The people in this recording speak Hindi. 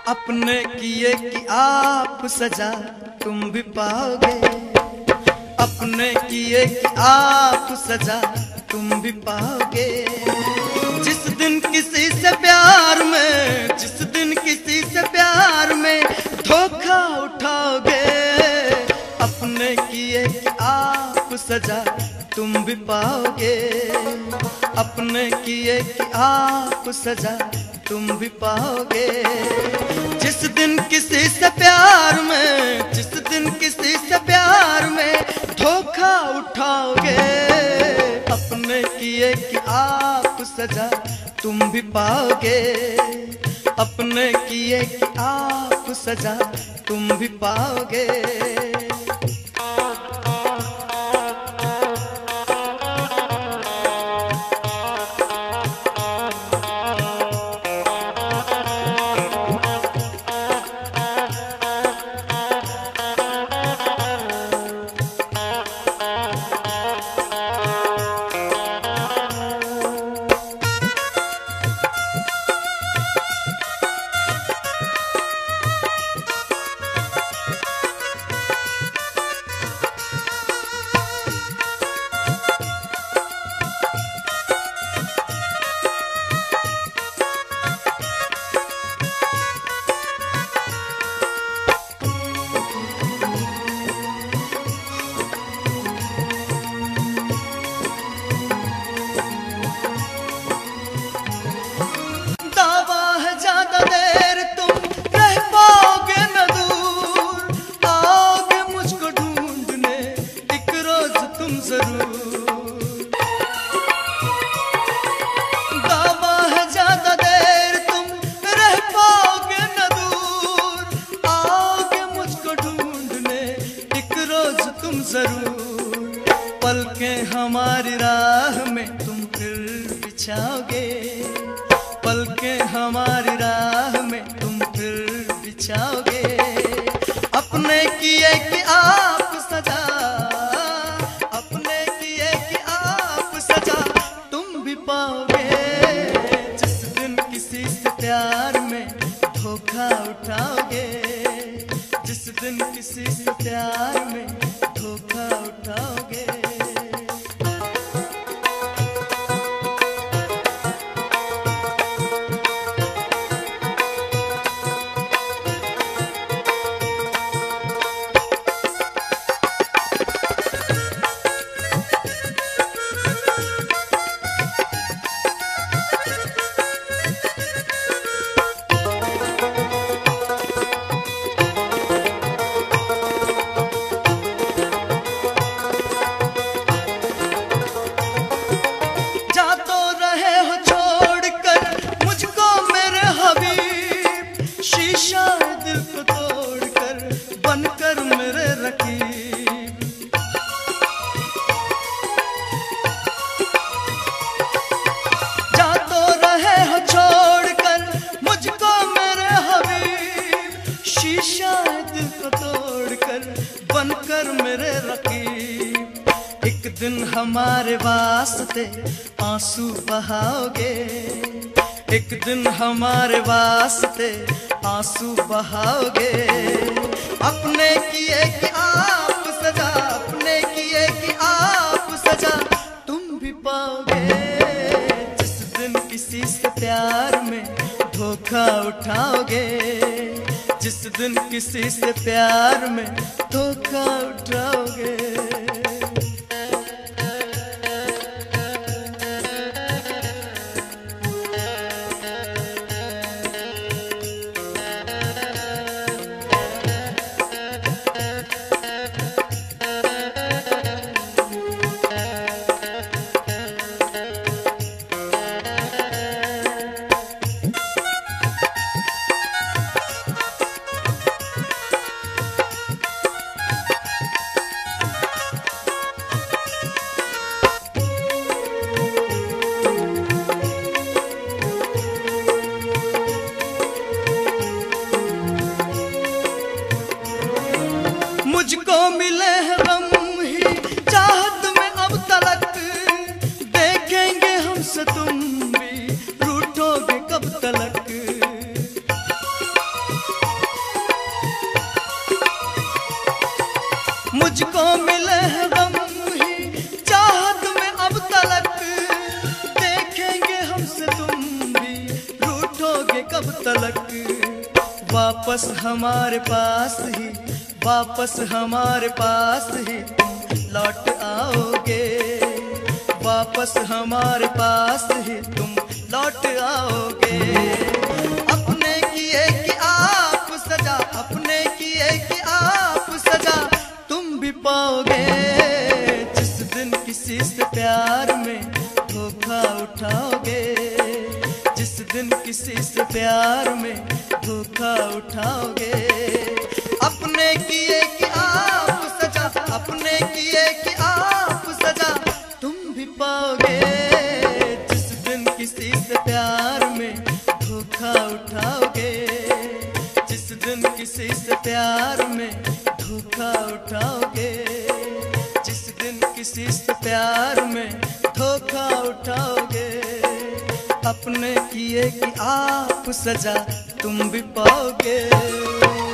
अपने किए कि आप सजा तुम भी पाओगे, अपने किए कि आप सजा तुम भी पाओगे। जिस दिन किसी से प्यार में, जिस दिन किसी से प्यार में धोखा उठाओगे, अपने किए कि आप सजा तुम भी पाओगे, अपने किए कि आप सजा तुम भी पाओगे। जिस दिन किसी से प्यार में, जिस दिन किसी से प्यार में धोखा उठाओगे, अपने किए कि आप सजा तुम भी पाओगे, अपने किए कि आप सजा तुम भी पाओगे। पलकें हमारी राह में तुम फिर बिछाओगे, पलकें हमारी राह में तुम फिर बिछाओगे। अपने किए कि आप सजा, अपने किए कि आप सजा तुम भी पाओगे। जिस दिन किसी से प्यार में धोखा उठाओगे, जिस दिन किसी से प्यार में धोखा उठाओगे। बनकर मेरे रकीब, जा तो रहे हो छोड़कर मुझको मेरे हबीब, शीशा दिल को तोड़कर बनकर मेरे रकीब। एक दिन हमारे वास्ते आंसू बहाओगे, एक दिन हमारे वास्ते आंसू बहाओगे। अपने किए कि आप सजा, अपने किए कि आप सजा तुम भी पाओगे। जिस दिन किसी से प्यार में धोखा उठाओगे, जिस दिन किसी से प्यार में धोखा उठाओगे। मुझको मिले है गम ही चाहत में अब तलक, देखेंगे हमसे तुम भी रूठोगे कब तलक। वापस हमारे पास ही, वापस हमारे पास ही तुम लौट आओगे, वापस हमारे पास ही तुम लौट आओगे। अपने किए कि आप सजा, अपने किए कि आप सजा तुम भी पाओगे, जिस दिन किसी से प्यार में धोखा उठाओगे, जिस दिन किसी से प्यार में धोखा उठाओगे। अपने किए कि आप सजा, अपने किए कि आप सजा तुम भी पाओगे, जिस दिन किसी से प्यार में धोखा उठाओगे, जिस दिन किसी से प्यार में धोखा उठाओगे, जिस दिन किसी से प्यार में धोखा उठाओगे। अपने किए कि आप सजा तुम भी पाओगे।